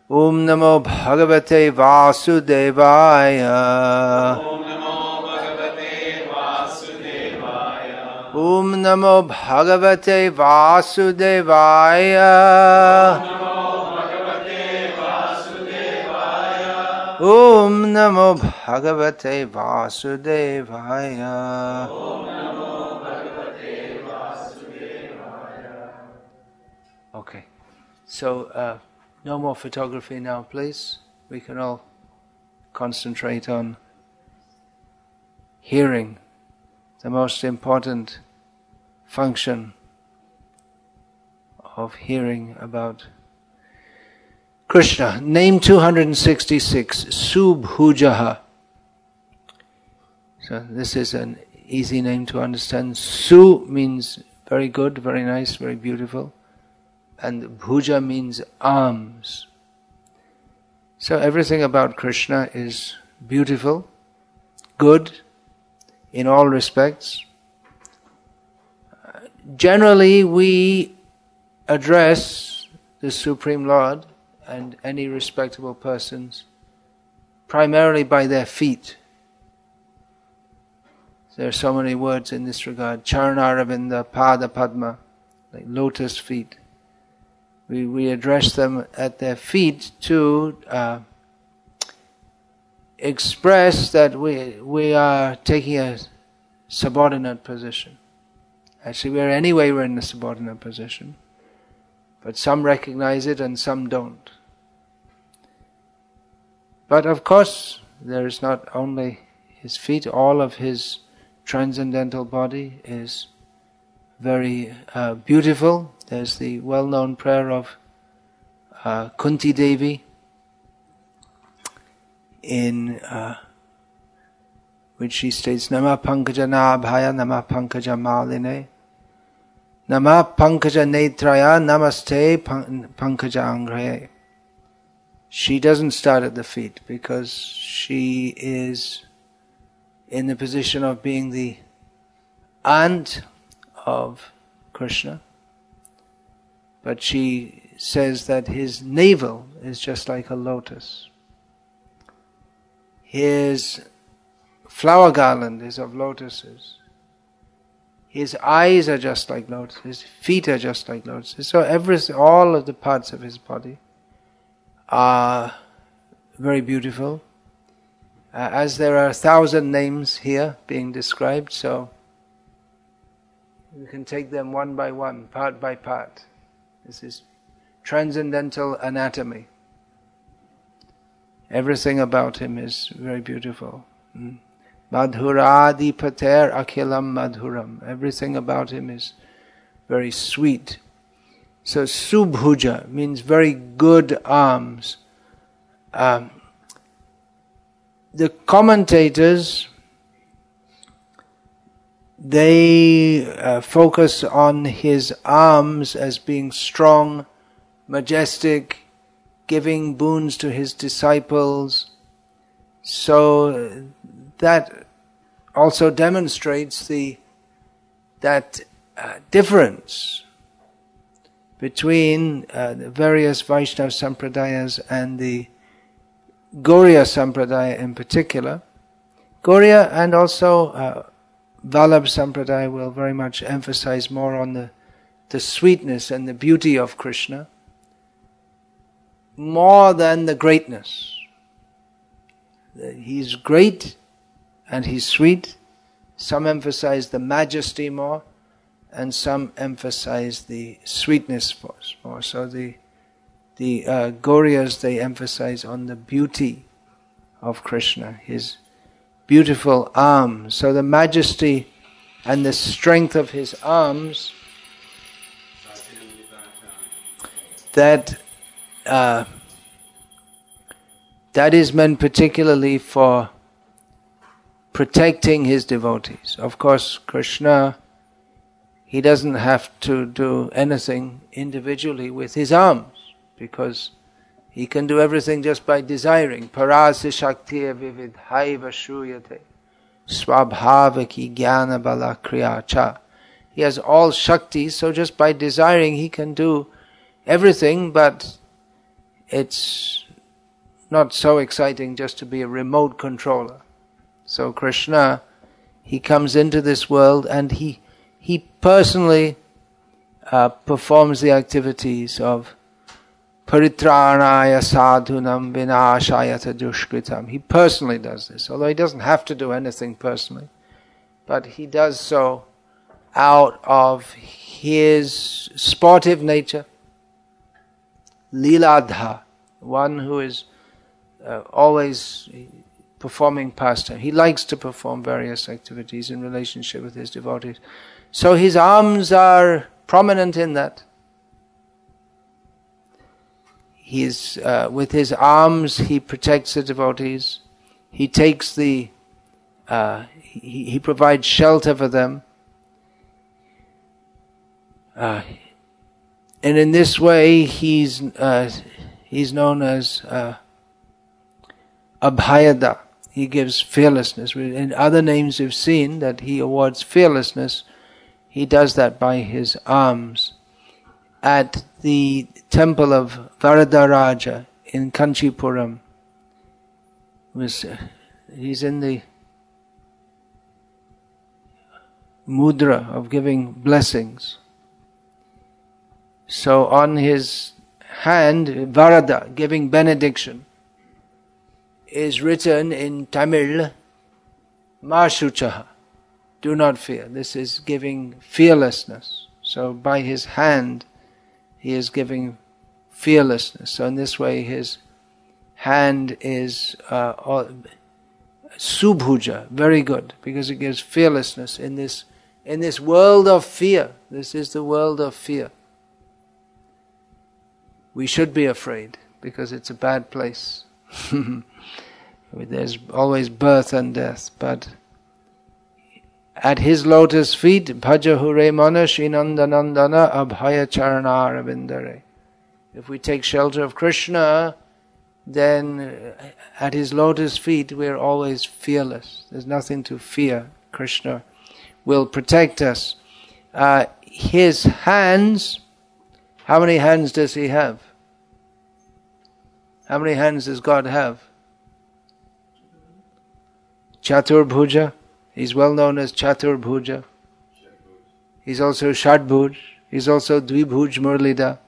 Om Namo Bhagavate Vasudevaya. Om Namo Bhagavate Vasudevaya. Om Namo Bhagavate Vasudevaya. Okay, so no more photography now, please. We can all concentrate on hearing, the most important function of hearing about Krishna. Name 266, Subhujaha. So this is an easy name to understand. Su means very good, very nice, very beautiful. And Bhuja means arms. So everything about Krishna is beautiful, good, in all respects. Generally, we address the Supreme Lord and any respectable persons primarily by their feet. There are so many words in this regard. Charana-ravinda, Pada Padma, like lotus feet. We address them at their feet to express that we are taking a subordinate position. Actually, we're in a subordinate position. But some recognize it and some don't. But of course, there is not only his feet, all of his transcendental body is very beautiful. There's the well-known prayer of Kunti Devi in which she states, Nama Pankaja Nabhaya, Nama Pankaja Maline, Nama Pankaja Netraya, Namaste Pankaja Angraye. She doesn't start at the feet because she is in the position of being the aunt of Krishna. But she says that his navel is just like a lotus. His flower garland is of lotuses. His eyes are just like lotuses. His feet are just like lotuses. So all of the parts of his body are very beautiful. As there are 1,000 names here being described, so we can take them one by one, part by part. This is transcendental anatomy. Everything about him is very beautiful. Madhuradi pater akhilam madhuram. Everything about him is very sweet. So Subhuja means very good arms. The commentators, they focus on his arms as being strong, majestic, giving boons to his disciples. So that also demonstrates that difference between the various Vaishnava Sampradayas and the Gauriya Sampradaya in particular. Gauriya and also Vallabh Sampradaya will very much emphasize more on the sweetness and the beauty of Krishna, more than the greatness. He's great and he's sweet. Some emphasize the majesty more, and some emphasize the sweetness more. So the Gauriyas, they emphasize on the beauty of Krishna, his beautiful arms. So the majesty and the strength of his arms, that is meant particularly for protecting his devotees. Of course, Krishna, he doesn't have to do anything individually with his arms, because he can do everything just by desiring. Parasya shaktiya vividhaiva shruyate swabhavaki jnana bala kriyacha. He has all shakti, so just by desiring he can do everything, but it's not so exciting just to be a remote controller. So Krishna, he comes into this world and he personally performs the activities of paritranaya sadhunam vinashayata dushkritam. He personally does this, although he doesn't have to do anything personally. But he does so out of his sportive nature. Liladha, one who is always performing pastime. He likes to perform various activities in relationship with his devotees. So his arms are prominent in that. He is, with his arms, he protects the devotees. He takes the, he provides shelter for them. And in this way, he's known as Abhayada. He gives fearlessness. In other names we've seen that he awards fearlessness. He does that by his arms. At the temple of Varadaraja in Kanchipuram, he's in the mudra of giving blessings. So on his hand, Varada, giving benediction, is written in Tamil, Ma Shuchaha, do not fear. This is giving fearlessness. So by his hand, he is giving fearlessness. So in this way, his hand is subhuja, very good, because it gives fearlessness in this world of fear. This is the world of fear. We should be afraid because it's a bad place. There's always birth and death, but at his lotus feet, bhaja hure mana shinandanandana abhaya charana ravindare. If we take shelter of Krishna, then at his lotus feet we're always fearless. There's nothing to fear. Krishna will protect us. His hands, how many hands does he have? How many hands does God have? Chaturbhuja. He's well known as Chaturbhuja. He's also Shadbhuj. He's also Dvibhuj Murlida.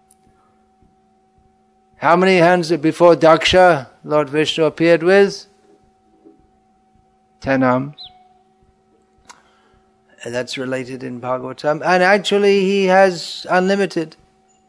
How many hands before Daksha Lord Vishnu appeared with? 10 arms. And that's related in Bhagavatam. And actually he has unlimited.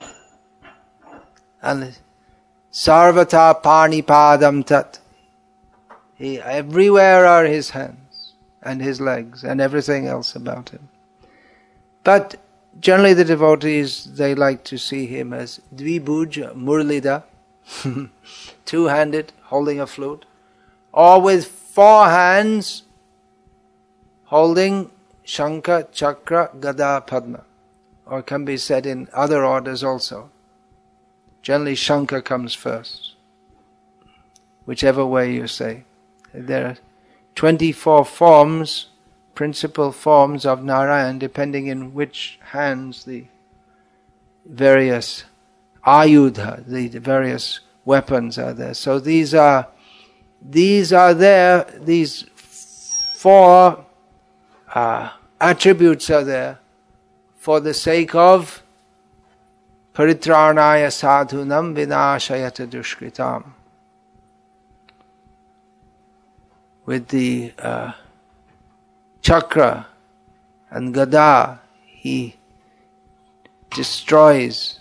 Sarvata Panipadam Tat. Everywhere are his hands and his legs and everything else about him. But generally the devotees, they like to see him as Dvibhuj Murlida, two-handed, holding a flute, or with 4 hands holding Shankha, Chakra, Gada, Padma. Or it can be said in other orders also. Generally Shankha comes first, whichever way you say. There are 24 forms, principal forms of Narayan, depending in which hands the various ayudha, the various weapons are there. So these are there, these 4 attributes are there for the sake of paritranaya sadhunam vinashayata dushkritam. With the chakra and gada, he destroys.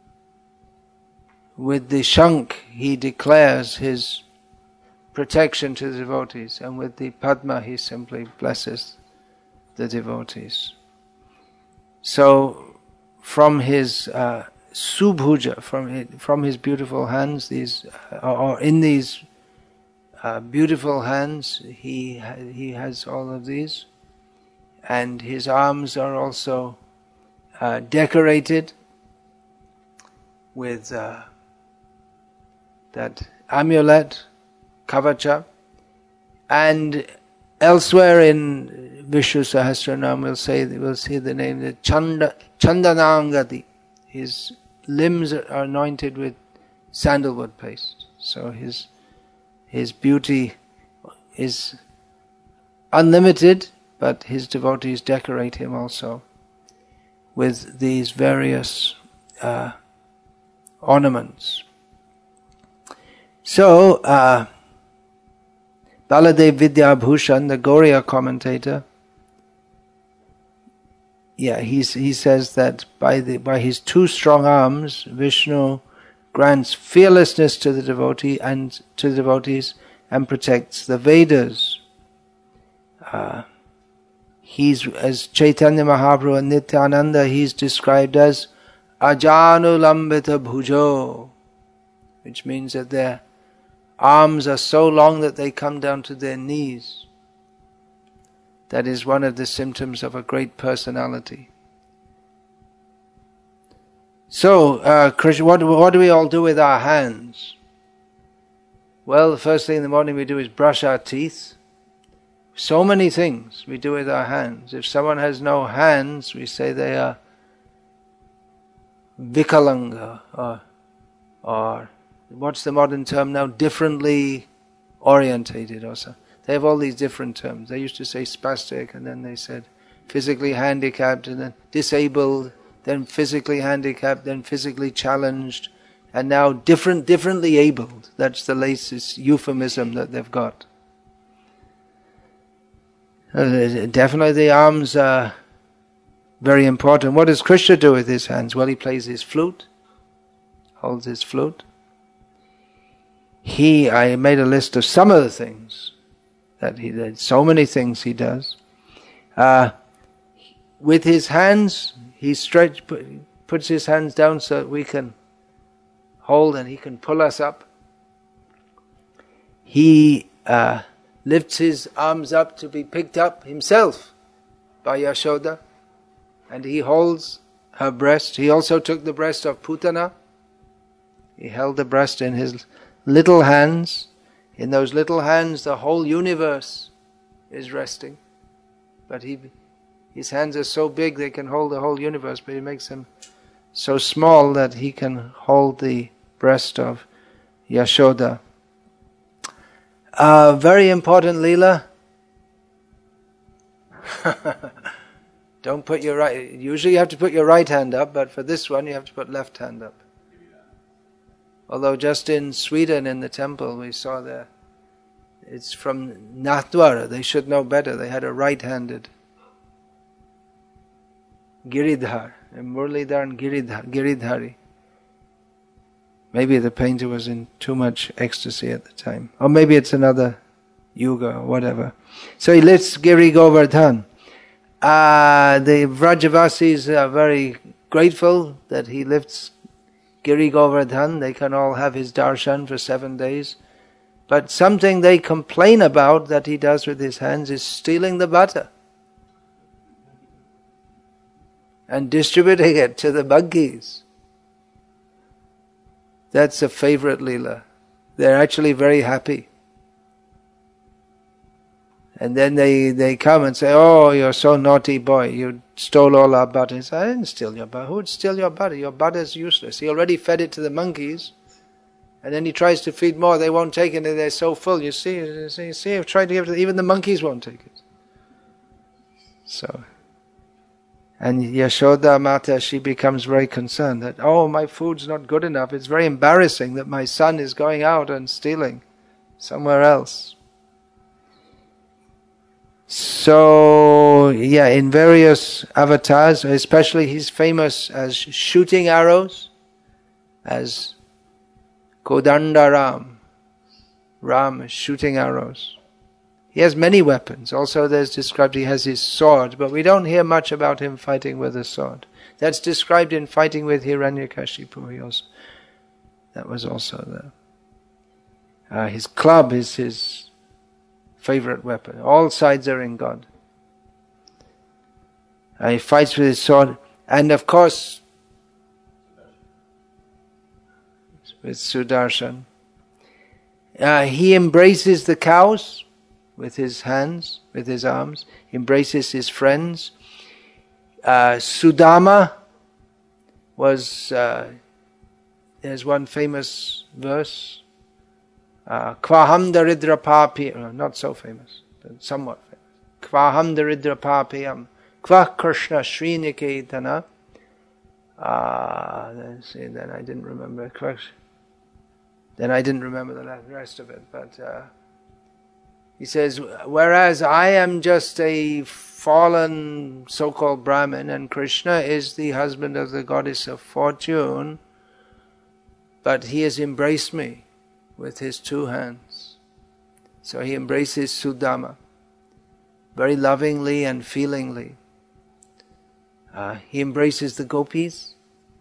With the shankh, he declares his protection to the devotees. And with the padma, he simply blesses the devotees. So, from his subhuja, from his beautiful hands, in these beautiful hands, he has all of these, and his arms are also decorated with that amulet, kavacha, and elsewhere in Vishnu Sahasranam we'll see the name Chandanangati. His limbs are anointed with sandalwood paste. So his beauty is unlimited, but his devotees decorate him also with these various ornaments. So, Baladev Vidyabhushan, the Gauriya commentator, he says that by his two strong arms, Vishnu grants fearlessness to the devotees and protects the Vedas. He's, as Chaitanya Mahaprabhu and Nityananda, he's described as Ajanulambita Bhujo, which means that their arms are so long that they come down to their knees. That is one of the symptoms of a great personality. So, Krishna, what do we all do with our hands? Well, the first thing in the morning we do is brush our teeth. So many things we do with our hands. If someone has no hands, we say they are vikalanga, or what's the modern term now? Differently orientated or so. They have all these different terms. They used to say spastic, and then they said physically handicapped, and then disabled, then physically handicapped, then physically challenged, and now differently abled. That's the latest euphemism that they've got. Definitely the arms are very important. What does Krishna do with his hands? Well, he plays his flute, holds his flute. I made a list of some of the things that he did. So many things he does. With his hands, he puts his hands down so that we can hold and he can pull us up. He lifts his arms up to be picked up himself by Yashoda, and he holds her breast. He also took the breast of Putana. He held the breast in his little hands. In those little hands the whole universe is resting. But his hands are so big they can hold the whole universe, but he makes them so small that he can hold the breast of Yashoda. Very important Leela. Don't put your right... Usually you have to put your right hand up, but for this one you have to put left hand up. Although just in Sweden, in the temple, we saw there, it's from Nathdwara. They should know better. They had a right-handed Giridhar, Murlidhar and Giridhari. Maybe the painter was in too much ecstasy at the time. Or maybe it's another yuga or whatever. So he lifts Giri Govardhan. The Vrajavasis are very grateful that he lifts Giri Govardhan. They can all have his darshan for 7 days. But something they complain about that he does with his hands is stealing the butter and distributing it to the monkeys. That's a favorite Leela. They're actually very happy. And then they come and say, "Oh, you're so naughty boy, you stole all our butter." He says, "I didn't steal your butter. Who would steal your butter? Your butter's useless." He already fed it to the monkeys. And then he tries to feed more, they won't take it, and they're so full. You see, I've tried to give it, even the monkeys won't take it. So, and Yashoda Mata, she becomes very concerned that, "Oh, my food's not good enough. It's very embarrassing that my son is going out and stealing somewhere else." So, in various avatars, especially he's famous as shooting arrows, as Kodanda Ram is shooting arrows. He has many weapons. Also there's described he has his sword, but we don't hear much about him fighting with a sword. That's described in fighting with Hiranyakashipu. That was also there. His club is his favorite weapon. All sides are in God. He fights with his sword, and of course with Sudarshan. He embraces the cows with his hands, with his arms. He embraces his friends. Sudama was there's one famous verse, Kvaham daridra papi, not so famous, but somewhat famous. Kvaham daridra papiyam, kvah Krishna sriniketana. Then I didn't remember. Then I didn't remember the rest of it. But he says, whereas I am just a fallen so-called Brahmin, and Krishna is the husband of the goddess of fortune, but he has embraced me with his 2 hands. So he embraces Sudama very lovingly and feelingly. He embraces the gopis.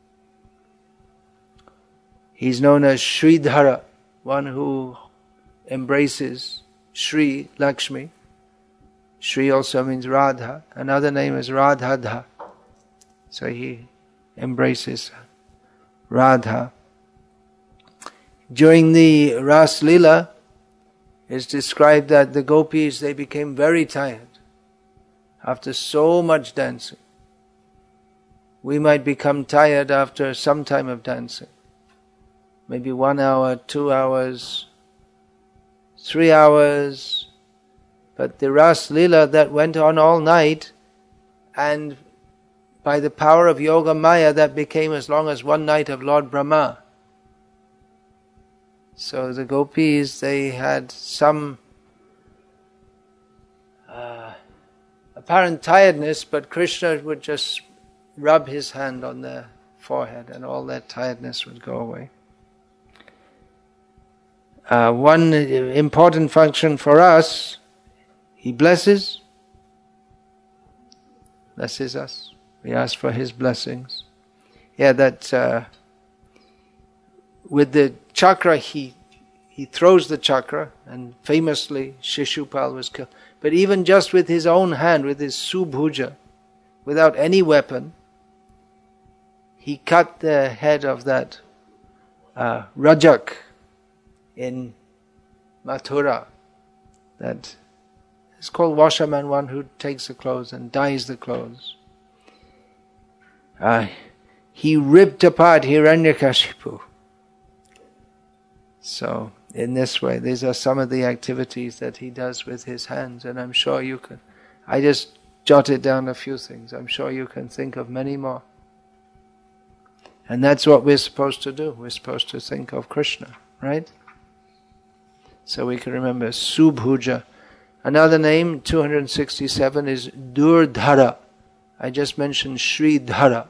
He's known as Sridhara, one who embraces Sri Lakshmi. Sri also means Radha. Another name is Radhadha. So he embraces Radha. During the Ras Lila, it's described that the gopis, they became very tired after so much dancing. We might become tired after some time of dancing. Maybe 1 hour, 2 hours, 3 hours. But the Ras Lila that went on all night, and by the power of Yoga Maya, that became as long as one night of Lord Brahma. So the gopis, they had some apparent tiredness, but Krishna would just rub his hand on their forehead and all that tiredness would go away. One important function for us, he blesses us. We ask for his blessings. With the chakra, he throws the chakra, and famously Shishupal was killed. But even just with his own hand, with his subhuja, without any weapon, he cut the head of that Rajak in Mathura. That is called washerman, one who takes the clothes and dyes the clothes. He ripped apart Hiranyakashipu. So, in this way, these are some of the activities that he does with his hands, and I'm sure you can. I just jotted down a few things. I'm sure you can think of many more. And that's what we're supposed to do. We're supposed to think of Krishna, right? So we can remember Subhuja. Another name, 267, is Durdhara. I just mentioned Sridhara,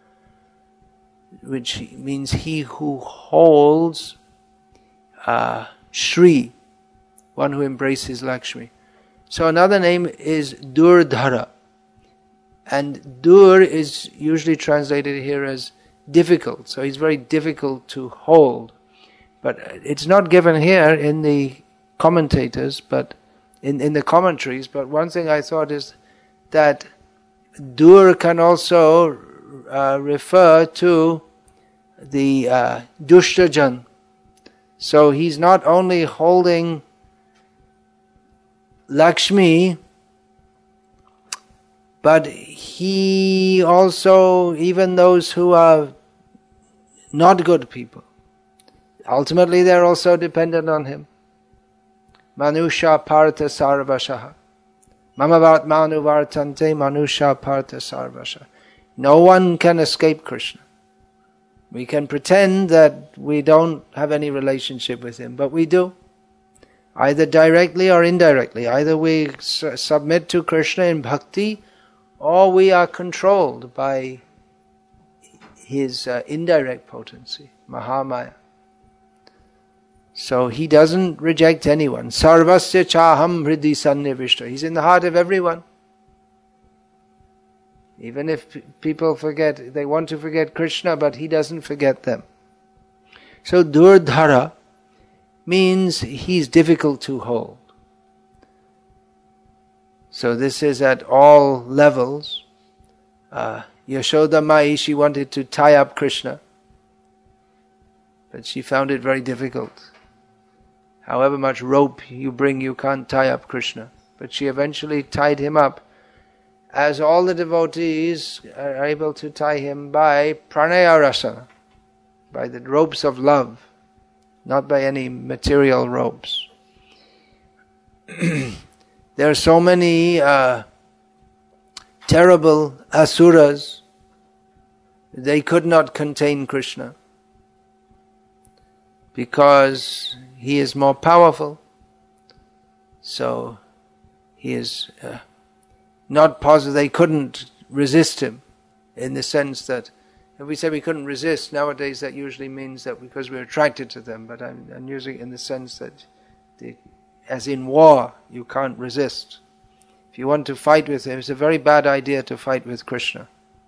which means he who holds Shri, one who embraces Lakshmi. So another name is Durdhara. And Dur is usually translated here as difficult. So he's very difficult to hold. But it's not given here in the commentators, but in the commentaries. But one thing I thought is that Dur can also refer to the Dushtajan. So he's not only holding Lakshmi, but he also, even those who are not good people, ultimately they're also dependent on him. Manusha partha sarvashaha. Mamavat manu vartante manusha partha sarvashaha. No one can escape Krishna. We can pretend that we don't have any relationship with him, but we do. Either directly or indirectly. Either we submit to Krishna in bhakti, or we are controlled by his indirect potency, Mahamaya. So he doesn't reject anyone. Sarvasya chaham hridhi sannivishta. He's in the heart of everyone. Even if people forget, they want to forget Krishna, but he doesn't forget them. So Durdhara means he's difficult to hold. So this is at all levels. Yashoda Mai, she wanted to tie up Krishna, but she found it very difficult. However much rope you bring, you can't tie up Krishna. But she eventually tied him up, as all the devotees are able to tie him by pranaya rasa. by the ropes of love, not by any material ropes. There are so many terrible asuras. They could not contain Krishna because he is more powerful. So he is not positive. They couldn't resist him, in the sense that if we say we couldn't resist, nowadays that usually means that because we're attracted to them, but I'm using it in the sense that as in war, you can't resist. If you want to fight with him, it's a very bad idea to fight with Krishna.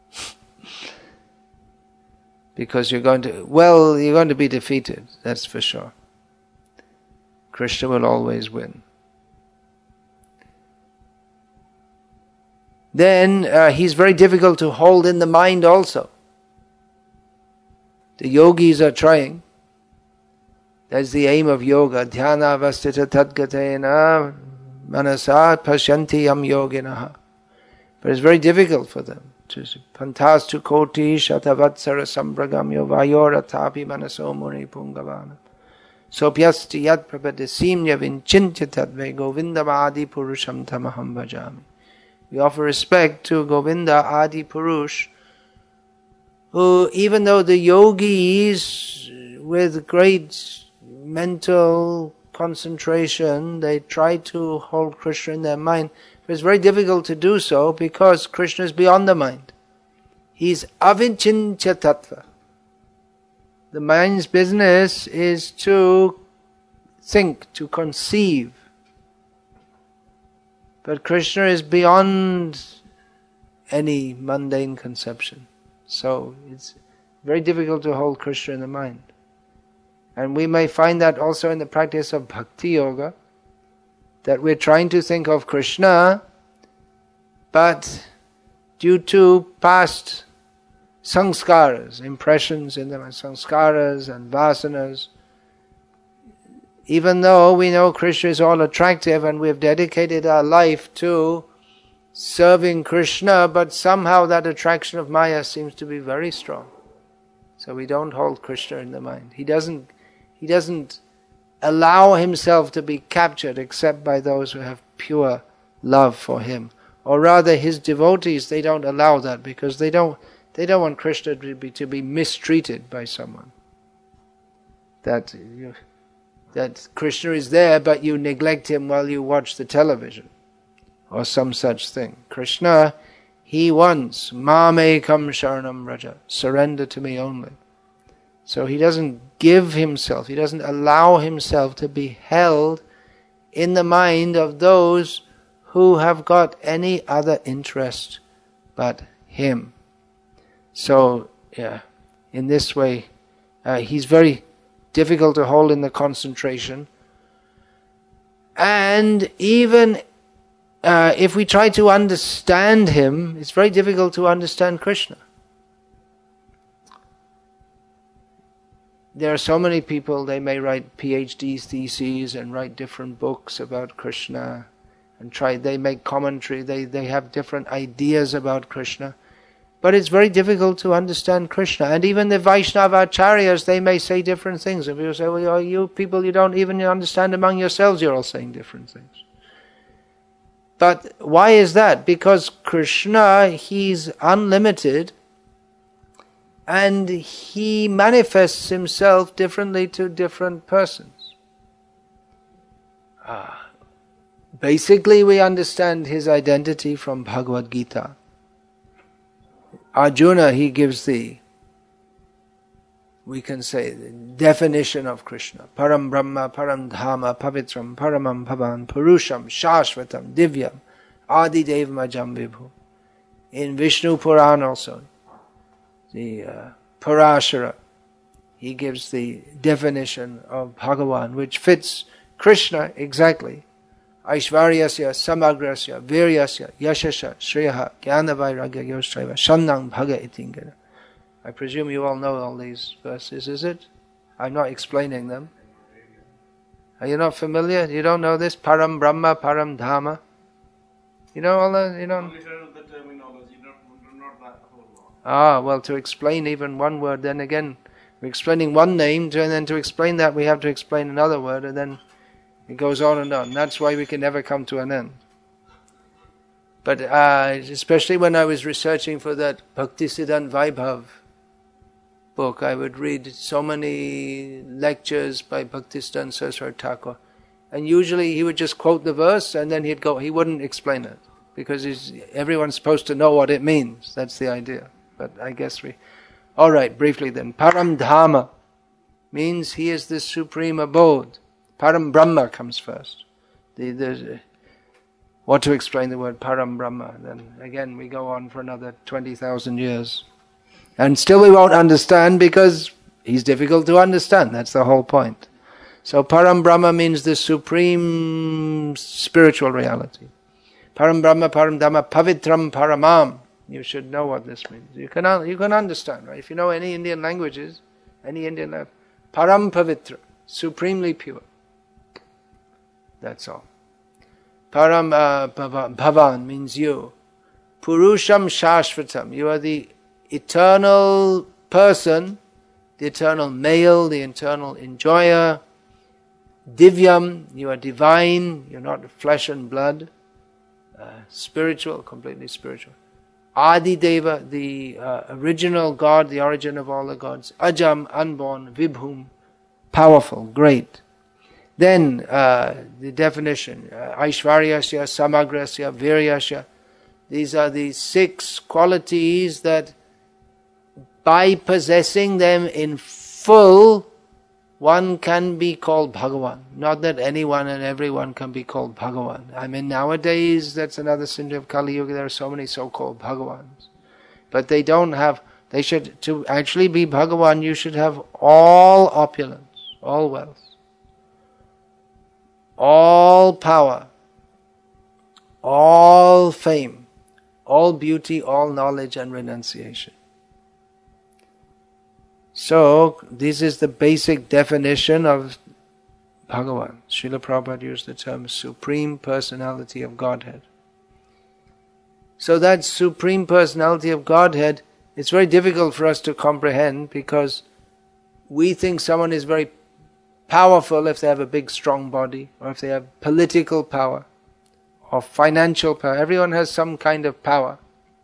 Because you're going to be defeated, that's for sure. Krishna will always win. Then he's very difficult to hold in the mind also. The yogis are trying. That's the aim of yoga. Dhyana vastita tadgatena manasa pashyanti yam yoginaha. But it's very difficult for them. Pantastu koti shatavatsara sambragamyo vayoratapi manaso muni pungavana. Sopyasti yad prapadesimya vinchintya tadve govindam adi purusham tamaham bhajami. We offer respect to Govinda Adi Purush, who, even though the yogis with great mental concentration, they try to hold Krishna in their mind, but it's very difficult to do so because Krishna is beyond the mind. He's avinchintya tattva. The mind's business is to think, to conceive. But Krishna is beyond any mundane conception. So it's very difficult to hold Krishna in the mind. And we may find that also in the practice of Bhakti Yoga, that we're trying to think of Krishna, but due to past sanskaras, impressions in them, sanskaras and vasanas, even though we know Krishna is all attractive and we've dedicated our life to serving Krishna, but somehow that attraction of Maya seems to be very strong. So we don't hold Krishna in the mind. He doesn't allow himself to be captured except by those who have pure love for him. Or rather, his devotees, they don't allow that because they don't want Krishna to be mistreated by someone. That Krishna is there, but you neglect him while you watch the television, or some such thing. Krishna, he wants mamekam sharanam raja, surrender to me only. So he doesn't give himself, he doesn't allow himself to be held in the mind of those who have got any other interest but him. So, in this way, he's very difficult to hold in the concentration. And even if we try to understand him, it's very difficult to understand Krishna. There are so many people, they may write PhD theses and write different books about Krishna and they make commentary, they have different ideas about Krishna. But it's very difficult to understand Krishna. And even the Vaishnava acharyas, they may say different things. And people say, well, you people, you don't even understand among yourselves, you're all saying different things. But why is that? Because Krishna, he's unlimited, and he manifests himself differently to different persons. Basically, we understand his identity from Bhagavad Gita. Arjuna, he gives we can say, the definition of Krishna. Param Brahma, Param Dhama, Pavitram, Paramam Bhavan, Purusham, Shashvatam, Divyam, Adi Dev Majam Vibhu. In Vishnu Puran also, the Parashara, he gives the definition of Bhagavan, which fits Krishna exactly. Aishvaryasya, Samagrasya, Viryasya, Yashasha, Shreyaha, Jnanavairagya, Yoshtraiva, Shannang Bhaga Itingana. I presume you all know all these verses, is it? I'm not explaining them. Are you not familiar? You don't know this? Param Brahma, Param Dhamma. You know all that? You don't? The terminology, not that whole lot. Well, to explain even one word, then again, We're explaining one name, and then to explain that we have to explain another word, and then it goes on and on. That's why we can never come to an end. But especially when I was researching for that Bhaktisiddhanta Vaibhav book, I would read so many lectures by Bhaktisiddhanta Saraswati Thakur. And usually he would just quote the verse and then he wouldn't explain it. Because everyone's supposed to know what it means. That's the idea. But I guess Alright, briefly then. Param Dhamma means he is the supreme abode. Param Brahma comes first. What to explain the word Param Brahma? Then again we go on for another 20,000 years. And still we won't understand because he's difficult to understand. That's the whole point. So Param Brahma means the supreme spiritual reality. Param Brahma, Param Dhamma, Pavitram Paramam. You should know what this means. You can understand, right? If you know any Indian languages, Param Pavitra, supremely pure. That's all. Param Bhavan means you. Purusham Shashvatam, you are the eternal person, the eternal male, the eternal enjoyer. Divyam, you are divine, you're not flesh and blood. Spiritual, completely spiritual. Adi Deva, the original God, the origin of all the gods. Ajam, unborn. Vibhum, powerful, great. Then the definition, Aishvaryasya, Samagrasya, Viryasya. These are the 6 qualities that by possessing them in full, one can be called Bhagavan. Not that anyone and everyone can be called Bhagavan. I mean, nowadays, that's another symptom of Kali Yuga, there are so many so-called Bhagavans. But to actually be Bhagavan, you should have all opulence, all wealth, all power, all fame, all beauty, all knowledge and renunciation. So, this is the basic definition of Bhagavan. Srila Prabhupada used the term Supreme Personality of Godhead. So that Supreme Personality of Godhead, it's very difficult for us to comprehend because we think someone is very powerful if they have a big strong body, or if they have political power, or financial power. Everyone has some kind of power.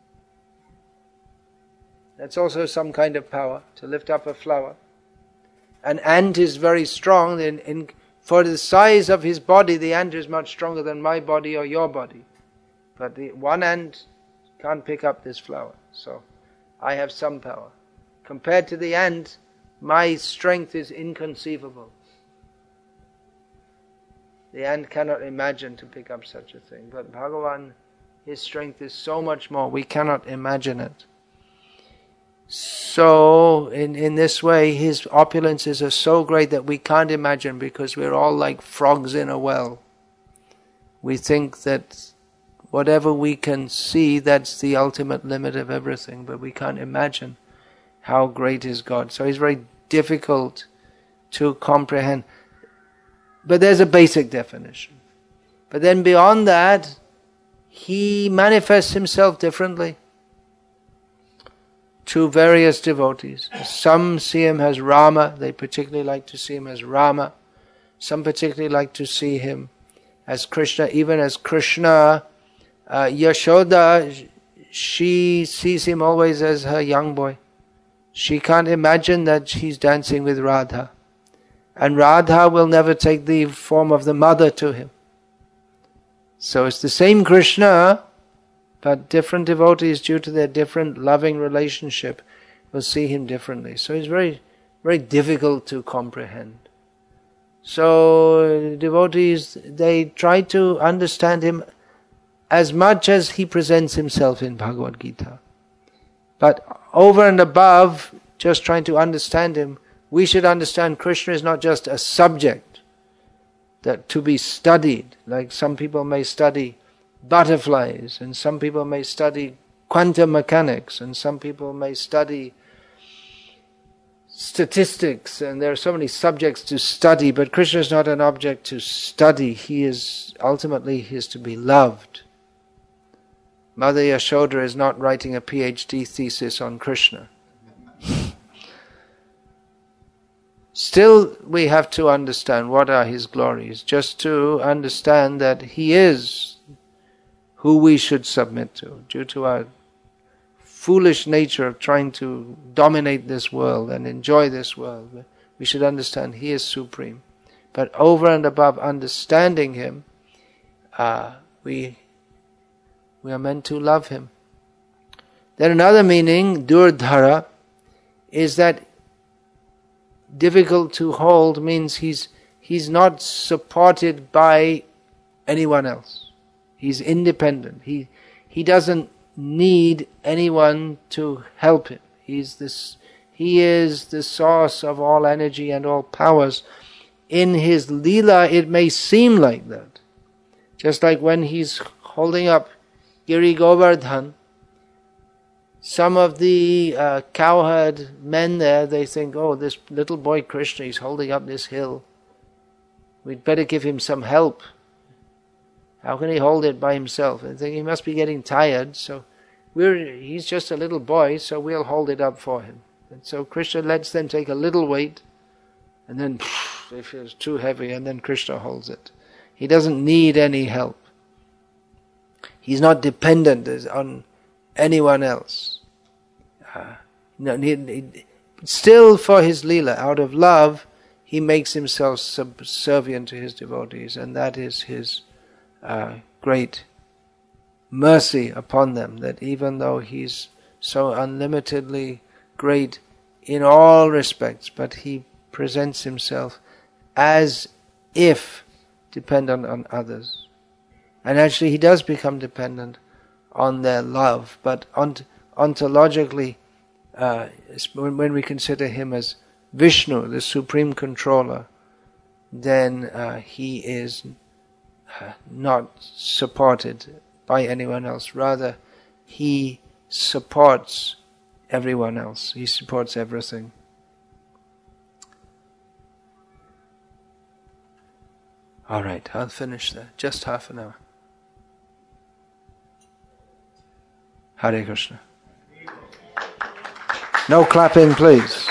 That's also some kind of power, to lift up a flower. An ant is very strong. For the size of his body, the ant is much stronger than my body or your body. But one ant can't pick up this flower. So I have some power. Compared to the ant, my strength is inconceivable. The ant cannot imagine to pick up such a thing. But Bhagavan, his strength is so much more. We cannot imagine it. So, in this way, his opulences are so great that we can't imagine, because we're all like frogs in a well. We think that whatever we can see, that's the ultimate limit of everything, but we can't imagine how great is God. So he's very difficult to comprehend. But there's a basic definition. But then beyond that, he manifests himself differently to various devotees. Some see him as Rama, they particularly like to see him as Rama. Some particularly like to see him as Krishna. Even as Krishna, Yashoda, she sees him always as her young boy. She can't imagine that he's dancing with Radha. And Radha will never take the form of the mother to him. So it's the same Krishna, but different devotees, due to their different loving relationship, will see him differently. So it's very, very difficult to comprehend. So devotees, they try to understand him as much as he presents himself in Bhagavad Gita. But over and above just trying to understand him, we should understand Krishna is not just a subject that to be studied, like some people may study butterflies, and some people may study quantum mechanics, and some people may study statistics, and there are so many subjects to study, but Krishna is not an object to study. He is to be loved. Mother Yashoda is not writing a PhD thesis on Krishna. Still, we have to understand what are His glories, just to understand that He is who we should submit to, due to our foolish nature of trying to dominate this world and enjoy this world. We should understand He is supreme. But over and above understanding Him, we are meant to love Him. Then another meaning, durdhara, is that difficult to hold means he's not supported by anyone else. He's independent. He doesn't need anyone to help him. He is the source of all energy and all powers. In his Leela, it may seem like that. Just like when he's holding up Giri Govardhan, some of the cowherd men there, they think, oh, this little boy Krishna is holding up this hill. We'd better give him some help. How can he hold it by himself? I think he must be getting tired, so he's just a little boy, so we'll hold it up for him. And so Krishna lets them take a little weight, and then if it's too heavy, and then Krishna holds it. He doesn't need any help. He's not dependent on anyone else. Still for his Leela, out of love, he makes himself subservient to his devotees, and that is his great mercy upon them, that even though he's so unlimitedly great in all respects, but he presents himself as if dependent on others. And actually he does become dependent on their love, but ontologically, when we consider him as Vishnu, the supreme controller, then he is not supported by anyone else. Rather, he supports everyone else. He supports everything. All right, I'll finish there. Just half an hour. Hare Krishna. No clapping, please.